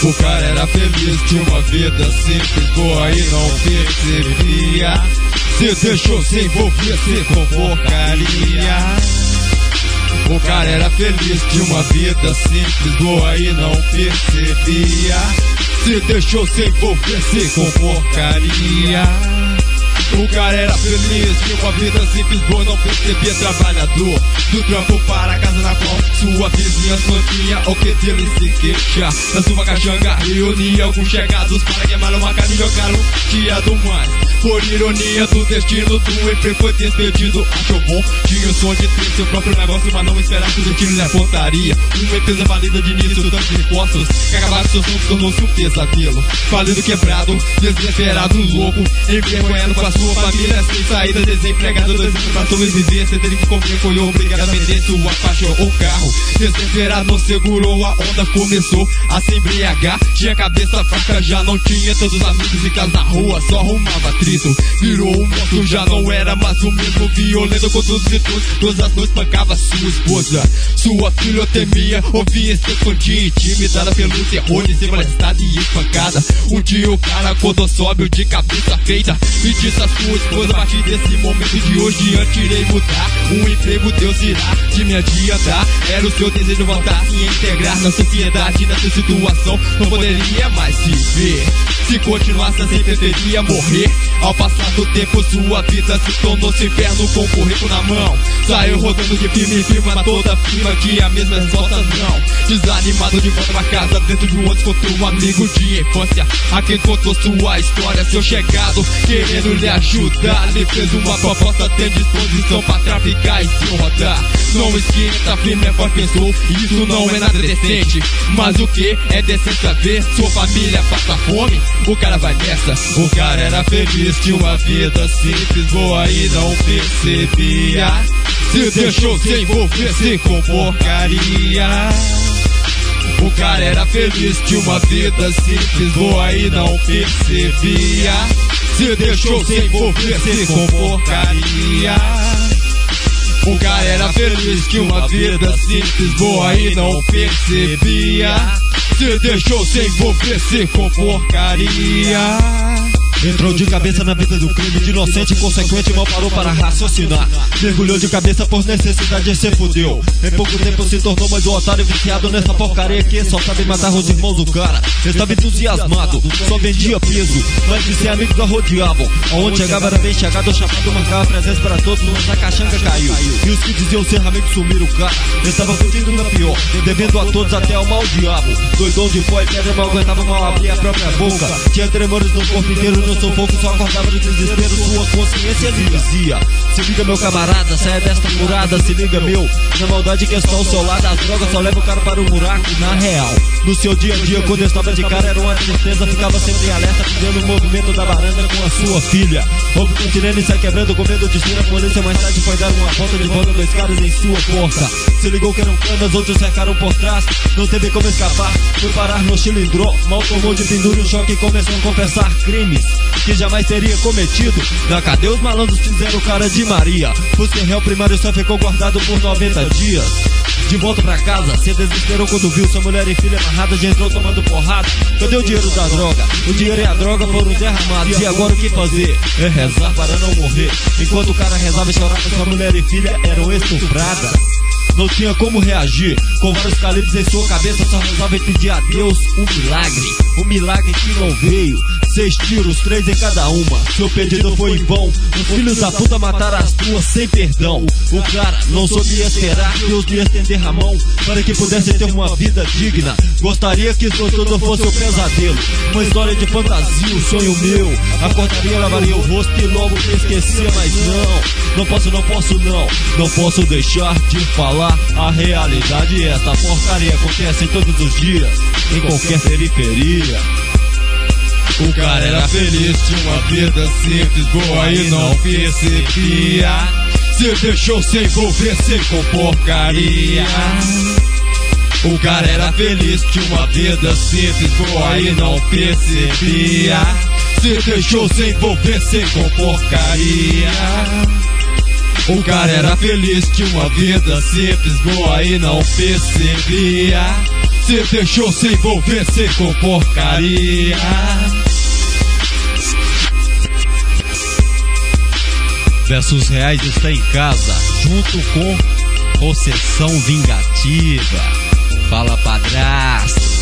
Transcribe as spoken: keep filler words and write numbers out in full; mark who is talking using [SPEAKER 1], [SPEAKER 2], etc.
[SPEAKER 1] O cara era feliz, tinha uma vida simples, boa e não percebia. Se deixou se envolver, se com porcaria. O cara era feliz, tinha uma vida simples, boa e não percebia. Se deixou se envolver, se com porcaria. O cara era feliz, tinha uma vida simples, boa, não percebia. Trabalhador, do trampo para a casa na qual sua vizinhança não tinha o que dele se queixa. Na sua caixanga reunia alguns chegados para queimar uma carne e jogar um dia do mais. Por ironia do destino, do emprego foi despedido. Achou bom, tinha o sonho de ter seu próprio negócio, mas não esperar que o destino lhe apontaria. Uma empresa falida de início, tanto de impostos que acabaram seus sonhos, tornou-se um pesadelo. Falido, quebrado, desesperado, louco, envergonhado com a sua família, sem saída, desempregado, dois anos pra sobreviver, sem ter que comer, foi obrigado a vender sua paixão ou carro. Desesperado, não segurou, a onda começou a se embriagar. Tinha cabeça fraca, já não tinha tantos amigos e casa na rua, só arrumava atrito. Virou um monstro, já não era mais o mesmo, violento com todos e todos. Todas as noites pancava sua esposa, sua filha eu temia. Ouvia esse escondinho, intimidada pelo terror de ser molestada e espancada. Um dia o cara acordou sóbrio, de cabeça feita, e disse a sua esposa: a partir desse momento de hoje em diante irei mudar. Um emprego Deus irá de me adiantar. Era o seu desejo voltar e integrar na sociedade. Nessa situação não poderia mais se ver. Se continuasse assim preferia morrer. Ao passar do tempo sua vida se tornou-se inferno, com o currículo na mão. Saiu rodando de firma em firma, toda firma tinha a mesma resposta não. Desanimado de volta pra casa, dentro de um ônibus encontrou um amigo de infância, a quem contou sua história. Seu chegado querendo lhe ajudar, lhe fez uma proposta, tem disposição pra traficar e se rodar. Não esquenta, firme é forte, pensou, isso não é nada decente. Mas o que é decente saber? Sua família passa fome? O cara vai nessa. O cara era feliz, tinha uma vida simples, boa e não percebia. Se deixou se envolver, se com porcaria. O cara era feliz, tinha uma vida simples, boa e não percebia. Se deixou se envolver, se com porcaria. O cara era feliz, tinha uma vida simples, boa e não percebia. Se deixou se envolver, se com porcaria.
[SPEAKER 2] Entrou de cabeça na vida do crime, de inocente e consequente, mal parou para raciocinar. Mergulhou de cabeça por necessidade e se fudeu. Em pouco tempo se tornou mais um otário viciado nessa porcaria que só sabe matar os irmãos do cara. Estava entusiasmado, só vendia peso, mas de ser amigos a rodeavam. Aonde chegava era bem chegado, o chapado marcava presença para todos, mas a caixanga caiu. E os que diziam ser amigos sumiram, o cara estava fudido na pior, devendo a todos até ao mau diabo. Doidão de pó e pedra, mal aguentava mal abrir a própria boca. Tinha tremores no corpo inteiro, no sufoco, só acordava do desespero. Sua consciência lhe dizia: se liga meu camarada, saia desta furada, se liga meu, na maldade que está ao seu lado. As drogas só levam o cara para o buraco. Na real, no seu dia a dia, quando estava de cara era uma tristeza, ficava sempre alerta, fazendo o movimento da varanda com a sua filha. Houve com sirene sai quebrando, com medo de ser a polícia. Mais tarde foi dar uma volta de volta, dois caras em sua porta. Se ligou que eram canas, outros cercaram por trás. Não teve como escapar, foi parar no cilindro. Mal tomou de pendura um choque e começou a confessar crimes que jamais teria cometido. Na cadeia os malandros fizeram cara de Maria, pois que réu primário só ficou guardado por noventa dias. De volta pra casa, se desesperou quando viu sua mulher e filha amarradas, já entrou tomando porrada. Cadê o dinheiro da droga? O dinheiro e a droga foram derramados. E agora o que fazer? É rezar para não morrer. Enquanto o cara rezava e chorava, sua mulher e filha eram estupradas. Não tinha como reagir, com vários calibres em sua cabeça, só rezava e pedia a Deus um milagre. Um milagre que não veio. Seis tiros, três em cada uma. Seu pedido foi em vão. Os filhos da puta mataram as tuas sem perdão. O cara não soube esperar Deus lhe estender a mão para que pudesse ter uma vida digna. Gostaria que isso tudo fosse o pesadelo, uma história de fantasia, um sonho meu. Acordaria, lavaria o rosto e logo me esquecia. Mas não, não posso, não posso não. Não posso deixar de falar a realidade. Esta porcaria acontece todos os dias, em qualquer periferia.
[SPEAKER 1] O cara era feliz, tinha uma vida simples, boa e não percebia. Se deixou se envolver, se com porcaria. O cara era feliz, tinha uma vida simples, boa e não percebia. Se deixou se envolver, se com porcaria. O cara era feliz, tinha uma vida simples, boa e não percebia. Cê deixou se envolver, cê com porcaria.
[SPEAKER 2] Versos Reais está em casa, junto com Possessão Vingativa. Fala, padrasto.